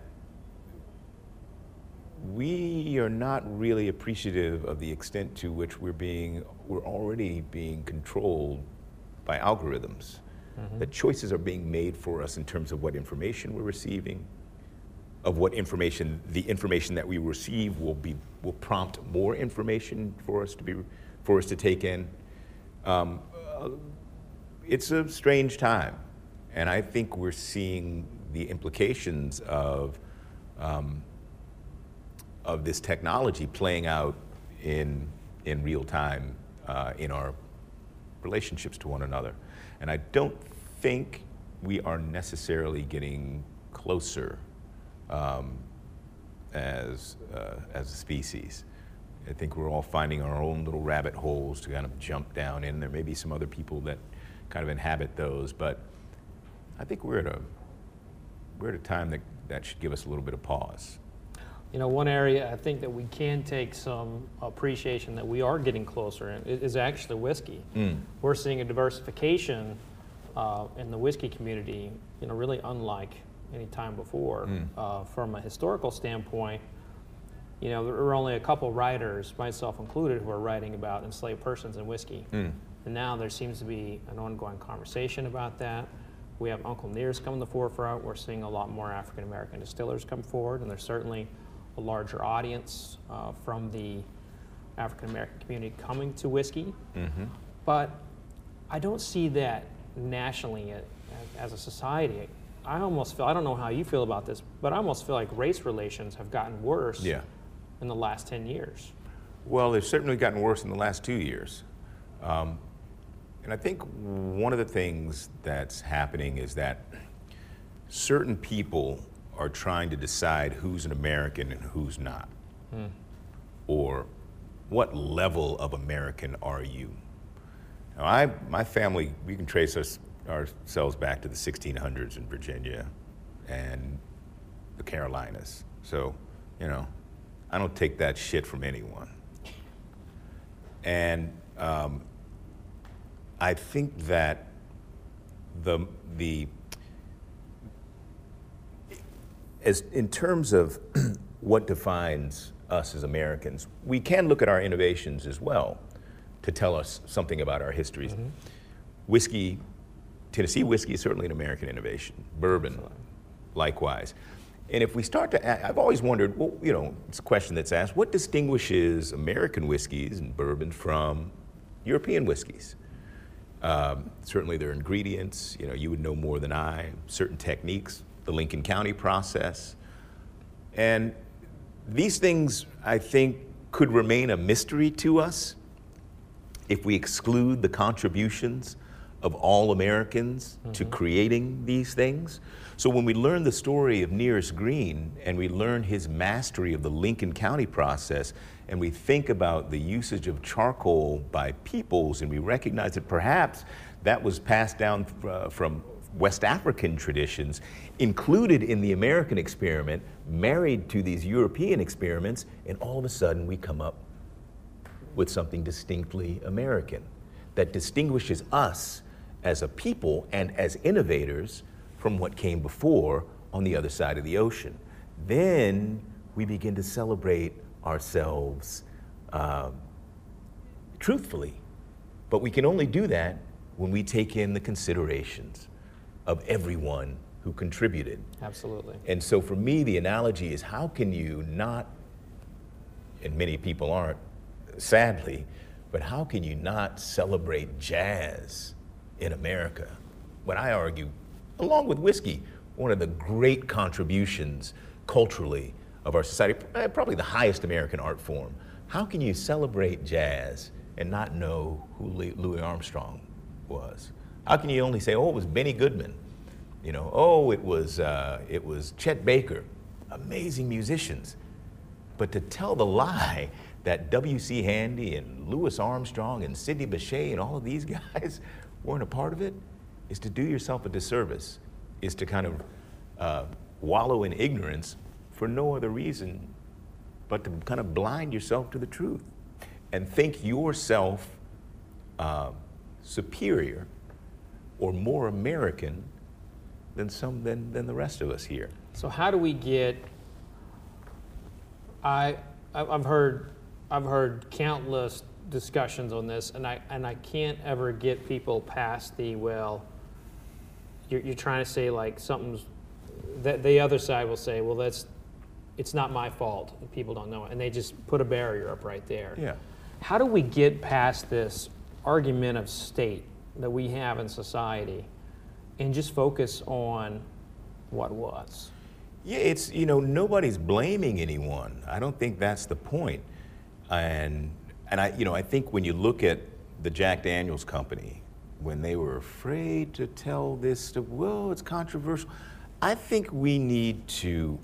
we are not really appreciative of the extent to which we're being, we're already being controlled by algorithms. Mm-hmm. That choices are being made for us in terms of what information we're receiving, of what information, the information that we receive will be, will prompt more information for us to be, for us to take in. Um, uh, it's a strange time, and I think we're seeing the implications of um, of this technology playing out in in real time uh, in our relationships to one another. And I don't think we are necessarily getting closer um, as uh, as a species. I think we're all finding our own little rabbit holes to kind of jump down in. There may be some other people that kind of inhabit those, but I think we're at a we're at a time that that should give us a little bit of pause. You know, one area I think that we can take some appreciation that we are getting closer in is actually whiskey. Mm. We're seeing a diversification uh, in the whiskey community, you know, really unlike any time before. Mm. Uh, from a historical standpoint, you know, there were only a couple writers, myself included, who are writing about enslaved persons and whiskey. Mm. And now there seems to be an ongoing conversation about that. We have Uncle Nearest come to the forefront. We're seeing a lot more African American distillers come forward, and there's certainly a larger audience uh, from the African American community coming to whiskey. Mm-hmm. But I don't see that nationally as, as a society. I almost feel, I don't know how you feel about this, but I almost feel like race relations have gotten worse yeah. in the last ten years. Well, they've certainly gotten worse in the last two years. Um, and I think one of the things that's happening is that certain people are trying to decide who's an American and who's not. Hmm. Or what level of American are you? Now, I, my family, we can trace us, ourselves back to the sixteen hundreds in Virginia and the Carolinas. So, you know, I don't take that shit from anyone. And um, I think that the, the, as in terms of what defines us as Americans, we can look at our innovations as well to tell us something about our histories. Mm-hmm. Whiskey, Tennessee whiskey is certainly an American innovation. Bourbon, likewise. And if we start to, I've always wondered, well, you know, it's a question that's asked, what distinguishes American whiskeys and bourbon from European whiskeys? Um, certainly their ingredients, you know, you would know more than I, certain techniques, the Lincoln County process. And these things, I think, could remain a mystery to us if we exclude the contributions of all Americans mm-hmm. to creating these things. So when we learn the story of Nearest Green and we learn his mastery of the Lincoln County process, and we think about the usage of charcoal by peoples, and we recognize that perhaps that was passed down uh, from West African traditions, included in the American experiment, married to these European experiments, and all of a sudden we come up with something distinctly American that distinguishes us as a people and as innovators from what came before on the other side of the ocean. Then we begin to celebrate ourselves uh, truthfully. But we can only do that when we take in the considerations of everyone who contributed. Absolutely. And so for me, the analogy is, how can you not, and many people aren't, sadly, but how can you not celebrate jazz in America? When I argue, along with whiskey, one of the great contributions culturally of our society, probably the highest American art form. How can you celebrate jazz and not know who Louis Armstrong was? How can you only say, oh, it was Benny Goodman? You know, oh, it was, uh, it was Chet Baker, amazing musicians. But to tell the lie that W C Handy and Louis Armstrong and Sidney Bechet and all of these guys weren't a part of it is to do yourself a disservice, is to kind of uh, wallow in ignorance for no other reason but to kind of blind yourself to the truth and think yourself uh, superior or more American than some than, than the rest of us here. So how do we get? I I've heard I've heard countless discussions on this, and I and I can't ever get people past the well. You're, you're trying to say like something's that the other side will say, well, that's it's not my fault, and people don't know it, and they just put a barrier up right there. Yeah. How do we get past this argument of state that we have in society, and just focus on what was? Yeah, it's, you know, nobody's blaming anyone. I don't think that's the point. And, and I, you know, I think when you look at the Jack Daniels Company, when they were afraid to tell this, to, well, it's controversial, I think we need to,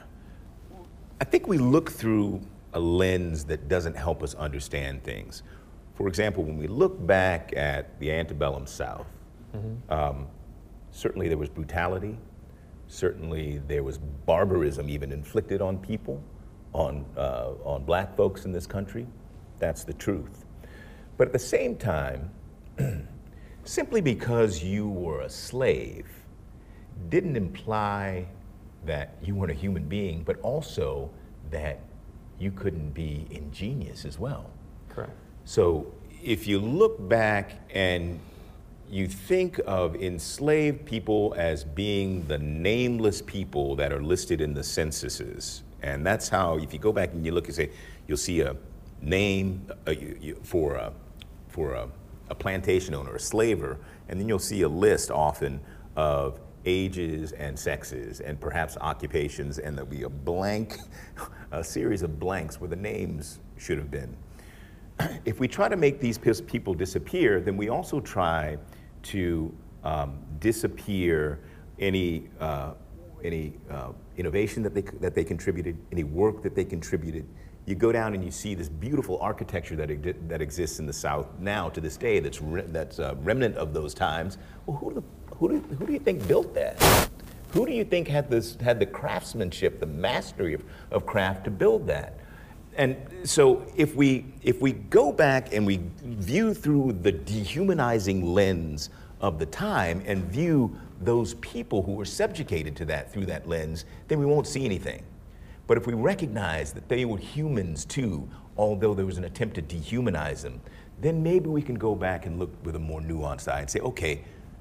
I think we look through a lens that doesn't help us understand things. For example, when we look back at the antebellum South, mm-hmm. um, certainly there was brutality. Certainly there was barbarism even inflicted on people, on, uh, on black folks in this country. That's the truth. But at the same time, simply because you were a slave didn't imply that you weren't a human being, but also that you couldn't be ingenious as well. Correct. So if you look back and you think of enslaved people as being the nameless people that are listed in the censuses. And that's how, if you go back and you look and say, you'll see a name uh, you, you, for, a, for a, a plantation owner, a slaver, and then you'll see a list often of ages and sexes and perhaps occupations, and there'll be a blank, a series of blanks where the names should have been. If we try to make these people disappear, then we also try to um, disappear any uh, any uh, innovation that they that they contributed, any work that they contributed. You go down and you see this beautiful architecture that that exists in the South now to this day. That's re that's a remnant of those times. Well, who do who do who do you think built that? Who do you think had this had the craftsmanship, the mastery of, of craft to build that? And so if we, if we go back and we view through the dehumanizing lens of the time and view those people who were subjugated to that through that lens, then we won't see anything. But if we recognize that they were humans too, although there was an attempt to dehumanize them, then maybe we can go back and look with a more nuanced eye and say, okay,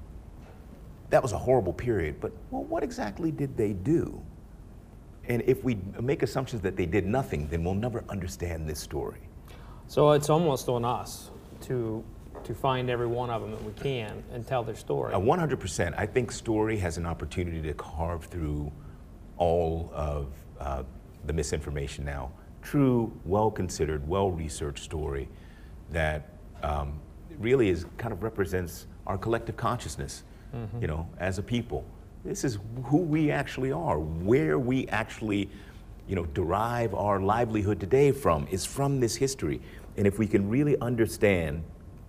that was a horrible period, but well, what exactly did they do? And if we make assumptions that they did nothing, then we'll never understand this story. So it's almost on us to to find every one of them that we can and tell their story. Uh, one hundred percent. I think story has an opportunity to carve through all of uh, the misinformation now. True, well-considered, well-researched story that um, really is kind of represents our collective consciousness, mm-hmm. you know, as a people. This is who we actually are, where we actually, you know, derive our livelihood today from, is from this history. And if we can really understand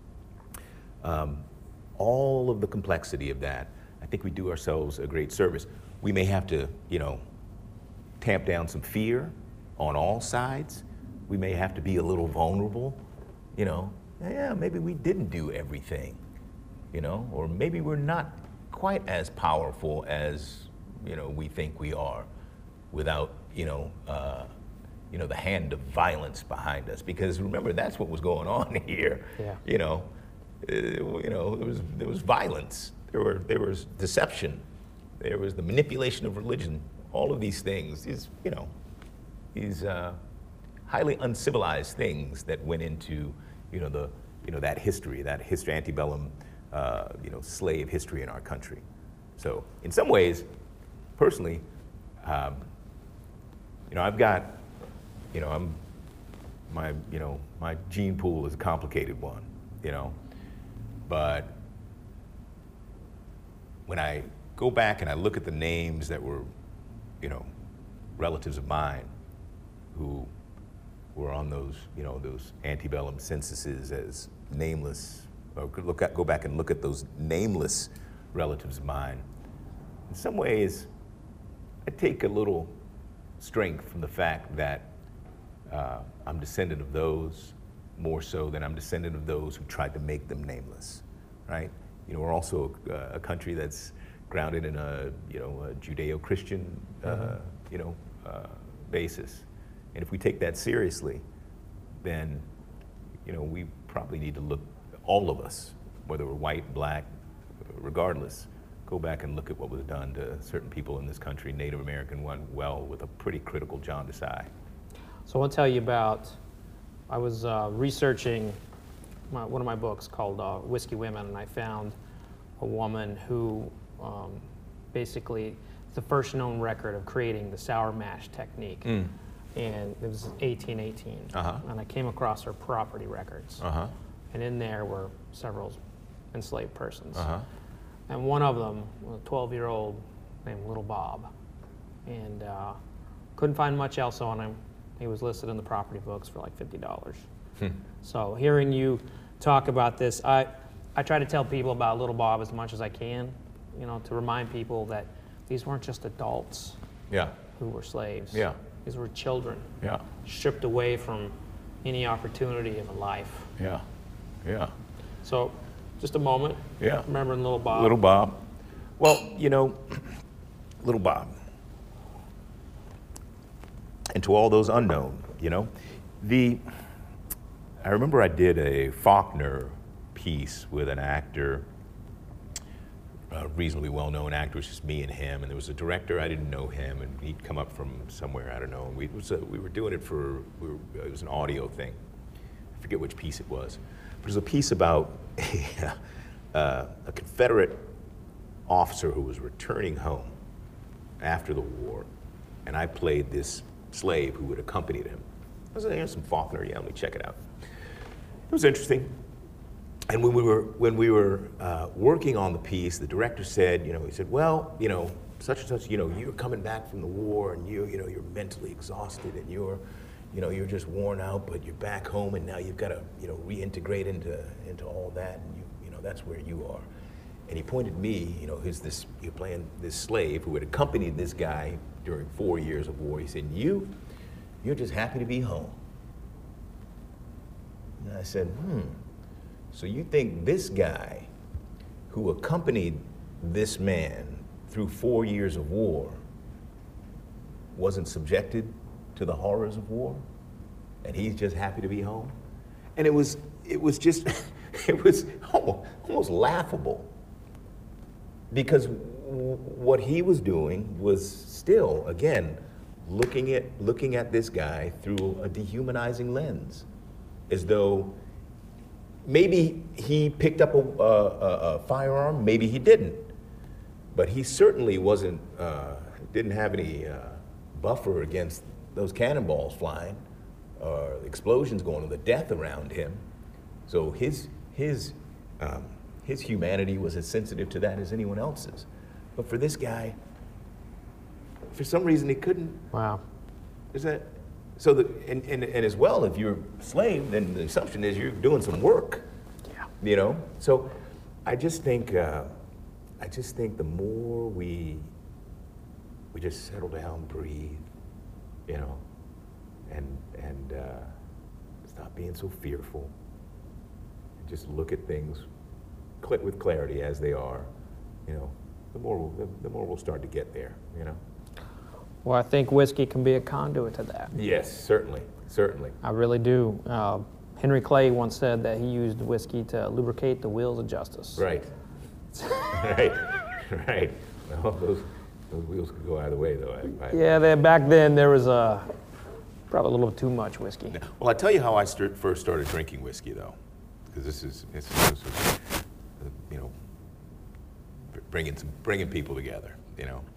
um, all of the complexity of that, I think we do ourselves a great service. We may have to, you know, tamp down some fear on all sides. We may have to be a little vulnerable, you know, yeah, maybe we didn't do everything, you know, or maybe we're not quite as powerful as, you know, we think we are, without, you know, uh, you know, the hand of violence behind us. Because remember, that's what was going on here. Yeah. You know, uh, you know, there was there was violence. There were there was deception. There was the manipulation of religion. All of these things, these, you know, these uh, highly uncivilized things that went into, you know, the you know that history, that history, antebellum. Uh, you know, slave history in our country. So in some ways, personally, um, you know, I've got, you know, I'm, my, you know, my gene pool is a complicated one, you know, but when I go back and I look at the names that were, you know, relatives of mine who were on those, you know, those antebellum censuses as nameless, or could look at, go back and look at those nameless relatives of mine. In some ways, I take a little strength from the fact that uh, I'm descendant of those more so than I'm descendant of those who tried to make them nameless, right? You know, we're also a, a country that's grounded in a, you know, a Judeo-Christian, uh, mm-hmm. you know, uh, basis. And if we take that seriously, then, you know, we probably need to look, all of us, whether we're white, black, regardless, go back and look at what was done to certain people in this country. Native American one, well, with a pretty critical John Desai. So I want to tell you about, I was uh, researching my, one of my books called uh, Whiskey Women, and I found a woman who um, basically is the first known record of creating the sour mash technique. Mm. And it was eighteen eighteen. Uh-huh. And I came across her property records. Uh-huh. And in there were several enslaved persons. Uh-huh. And one of them was a twelve-year-old named Little Bob. And uh, couldn't find much else on him. He was listed in the property books for like fifty dollars. Hmm. So hearing you talk about this, I, I try to tell people about Little Bob as much as I can, you know, to remind people that these weren't just adults yeah. who were slaves. Yeah. These were children, yeah. stripped away from any opportunity of a life. Yeah, yeah. So, just a moment. Yeah. Remembering Little Bob. Little Bob. Well, you know, Little Bob. And to all those unknown, you know, the. I remember I did a Faulkner piece with an actor, a reasonably well-known actor. It was just me and him, and there was a director. I didn't know him, and he'd come up from somewhere, I don't know. And we, it was a, we were doing it for, we were, it was an audio thing. I forget which piece it was. But it was a piece about a, uh, a Confederate officer who was returning home after the war, and I played this slave who had accompanied him. I was like, here's some Faulkner, yeah, let me check it out. It was interesting. And when we were when we were uh, working on the piece, the director said, you know, he said, well, you know, such and such, you know, you're coming back from the war, and you, you know, you're mentally exhausted, and you're, you know, you're just worn out, but you're back home, and now you've got to, you know, reintegrate into into all that, and you, you know, that's where you are. And he pointed me, you know, who's this? You're playing this slave who had accompanied this guy during four years of war. He said, you, you're just happy to be home. And I said, hmm. So you think this guy who accompanied this man through four years of war wasn't subjected to the horrors of war? And he's just happy to be home? And it was, it was just, it was almost laughable. Because w- what he was doing was still, again, looking at, looking at this guy through a dehumanizing lens, as though maybe he picked up a, a, a firearm, maybe he didn't. But he certainly wasn't, uh, didn't have any uh, buffer against those cannonballs flying, or explosions going on, the death around him. So his, his, um, his humanity was as sensitive to that as anyone else's. But for this guy, for some reason he couldn't. Wow. Is that? So, the, and, and, and as well, if you're a slave, then the assumption is you're doing some work. Yeah. You know? So I just think, uh, I just think the more we, we just settle down, breathe, you know, and, and uh, stop being so fearful, and just look at things with clarity as they are, you know, the more, we'll, the, the more we'll start to get there, you know? Well, I think whiskey can be a conduit to that. Yes, certainly, certainly. I really do. Uh, Henry Clay once said that he used whiskey to lubricate the wheels of justice. Right. right, right. Well, those, those wheels could go either way, though. I, I, yeah, they, back then there was uh, probably a little too much whiskey. Well, I tell you how I st- first started drinking whiskey, though, because this is, this is, this is uh, you know, bringing some, bringing people together. You know,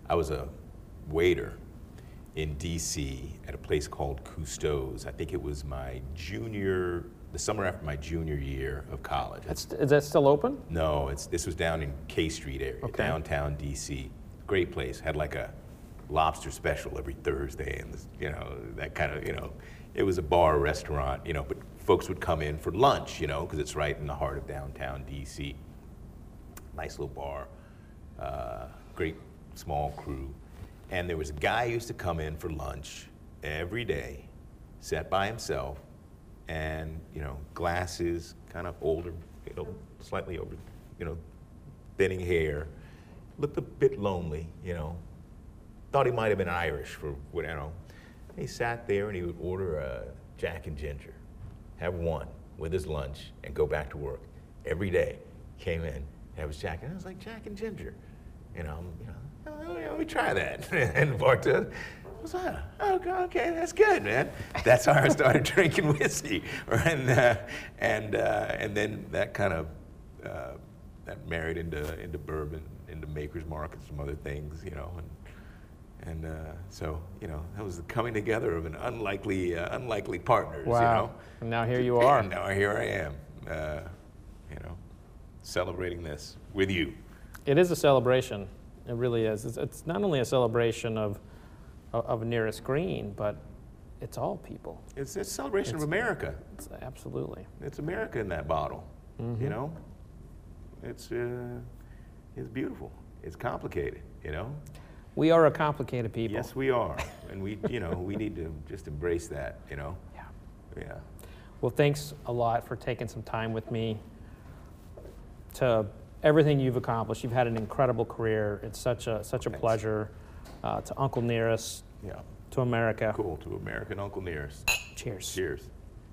I was a waiter in D C at a place called Cousteau's. I think it was my junior, the summer after my junior year of college. That's, is that still open? No, it's this was down in K Street area, Okay. downtown D C. Great place. Had like a lobster special every Thursday, and this, you know, that kind of, you know, it was a bar restaurant, you know, but folks would come in for lunch, you know, because it's right in the heart of downtown D C. Nice little bar, uh, great small crew. And there was a guy who used to come in for lunch every day, sat by himself, and, you know, glasses, kind of older, you know, slightly over, you know, thinning hair, looked a bit lonely, you know, thought he might have been Irish for, you know. He sat there and he would order a Jack and Ginger, have one with his lunch, and go back to work every day. Came in, have his Jack, and I was like, Jack and Ginger, you know, you know. Oh, yeah, let me try that. And the bartender was like, oh, okay, that's good, man. That's how I started drinking whiskey. And uh, and uh, and then that kind of uh, that married into into bourbon, into Maker's Mark and some other things, you know. And and uh, so you know that was the coming together of an unlikely uh, unlikely partners. Wow. You know? And now here you are. And now here I am. Uh, you know, celebrating this with you. It is a celebration. It really is. It's, it's not only a celebration of, of of Nearest Green, but it's all people. It's a celebration It's- of America. It's absolutely. It's America in that bottle. Mm-hmm. You know, it's uh, it's beautiful. It's complicated. You know. We are a complicated people. Yes, we are, and we you know we need to just embrace that. You know. Yeah. Yeah. Well, thanks a lot for taking some time with me. To everything you've accomplished, you've had an incredible career. It's such a such a Thanks. pleasure. Uh, to Uncle Nearest, Yeah. to America. Cool. To American Uncle Nearest. Cheers. Cheers.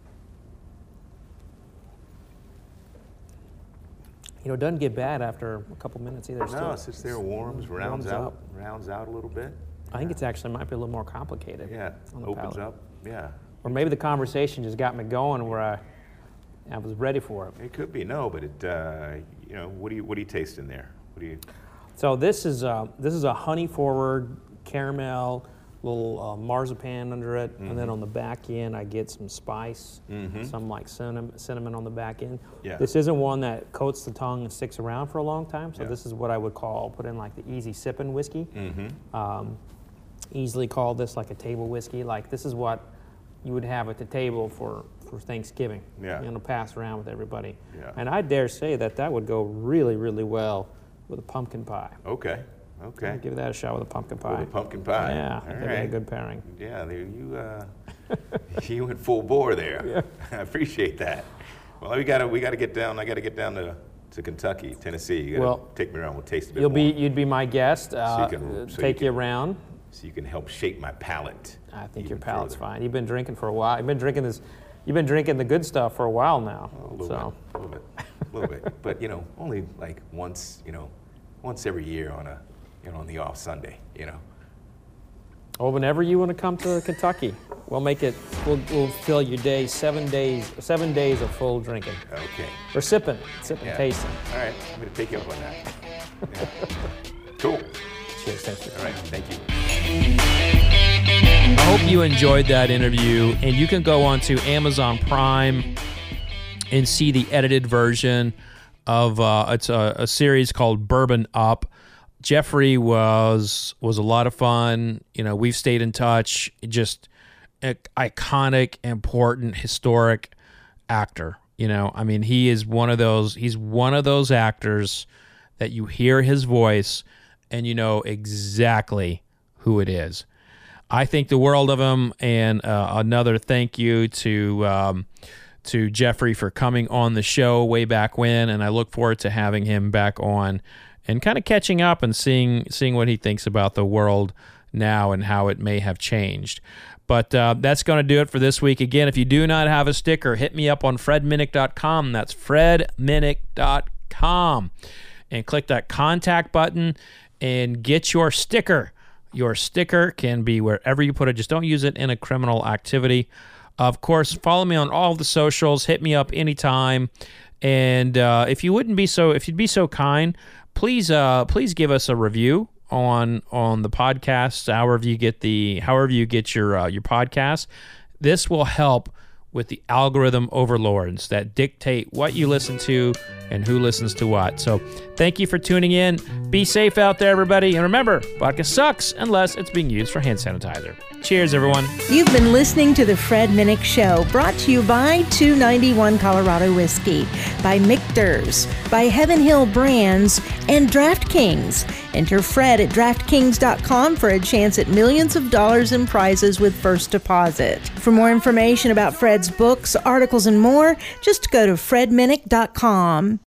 You know, it doesn't get bad after a couple minutes either. No, Still- it sits there, warms, rounds warms out, up. rounds out a little bit. I think it's actually might be a little more complicated. Yeah. on the Opens palate. up. Yeah. Or maybe the conversation just got me going where I, I was ready for it. It could be no, but it. Uh, you know, what do you what do you taste in there? What do you? So this is a, this is a honey forward caramel, little uh, marzipan under it, and then on the back end I get some spice, some like cinnamon, cinnamon on the back end. Yeah. This isn't one that coats the tongue and sticks around for a long time. So Yeah. this is what I would call put in like the easy sipping whiskey. Um, easily call this like a table whiskey. Like this is what you would have at the table for, for Thanksgiving. Yeah. You know, pass around with everybody. Yeah. And I dare say that that would go really, really well with a pumpkin pie. Okay. Okay. I'd give that a shot with a pumpkin pie. With a pumpkin pie. Yeah, All that'd be a right. good pairing. Yeah, there you uh, you went full bore there. I appreciate that. Well, we gotta we gotta get down. I gotta get down to, to Kentucky, Tennessee. You gotta Well, take me around. We'll taste a bit You'll be, more, you'd be my guest. Uh, you can- so take you you, can- around. so you can help shape my palate. I think even your palate's further. fine. You've been drinking for a while. You've been drinking this. You've been drinking the good stuff for a while now. A little so bit, a little bit, a little bit. But you know, only like once. You know, once every year on a, you know, on the off Sunday. You know. well, whenever you want to come to Kentucky, we'll make it. We'll, we'll fill your day seven days. Seven days of full drinking Okay. or sipping, sipping, Yeah. tasting. All right. I'm gonna take you up on that. Yeah. Cool. Cheers. Thanks for All right. Thank you. I hope you enjoyed that interview, and you can go on to Amazon Prime and see the edited version of uh, it's a, a series called Bourbon Up. Jeffrey was was a lot of fun. You know, we've stayed in touch. Just a, iconic, important, historic actor. You know, I mean, he is one of those. He's one of those actors that you hear his voice and you know exactly who it is. I think the world of him, and uh, another thank you to um, to Jeffrey for coming on the show way back when, and I look forward to having him back on and kind of catching up and seeing seeing what he thinks about the world now and how it may have changed. But uh, that's going to do it for this week. Again, if you do not have a sticker, hit me up on fred minnick dot com. That's fred minnick dot com. And click that contact button and get your sticker. Your sticker can be wherever you put it. Just don't use it in a criminal activity. Of course, follow me on all the socials. Hit me up anytime. And uh, if you wouldn't be so, if you'd be so kind, please, uh, please give us a review on on the podcast, however you get the however you get your uh, your podcast. This will help with the algorithm overlords that dictate what you listen to and who listens to what. So thank you for tuning in. Be safe out there, everybody. And remember, vodka sucks unless it's being used for hand sanitizer. Cheers, everyone. You've been listening to The Fred Minnick Show, brought to you by two ninety-one Colorado Whiskey, by Michter's, by Heaven Hill Brands, and DraftKings. Enter Fred at DraftKings dot com for a chance at millions of dollars in prizes with first deposit. For more information about Fred's books, articles, and more, just go to Fred Minnick dot com.